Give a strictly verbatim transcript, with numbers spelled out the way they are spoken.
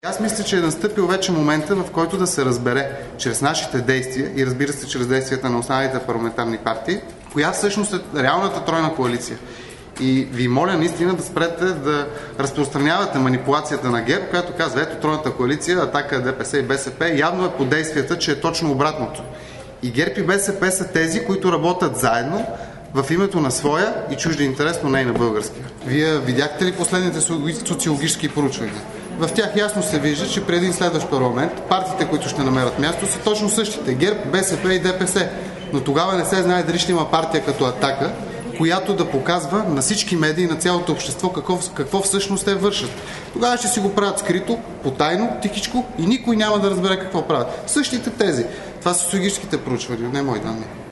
Аз мисля, че е настъпил вече момента, в който да се разбере чрез нашите действия и разбира се чрез действията на останалите парламентарни партии, коя всъщност е реалната тройна коалиция. И ви моля наистина да спрете да разпространявате манипулацията на ГЕРБ, която казва, ето тройната коалиция, Атака, ДПС и БСП, явно е по действията, че е точно обратното. И ГЕРБ и БСП са тези, които работят заедно в името на своя и чужди интерес, но не и на българския. Вие видяхте ли последните социологически проучвания? В тях ясно се вижда, че преди един следващ парламент партиите, които ще намерят място, са точно същите. ГЕРБ, БСП и ДПС. Но тогава не се знае дали ще има партия като Атака, която да показва на всички медии, на цялото общество какво, какво всъщност те вършат. Тогава ще си го правят скрито, потайно, тихичко и никой няма да разбере какво правят. Същите тези. Това са социологическите проучвания, не мои данни.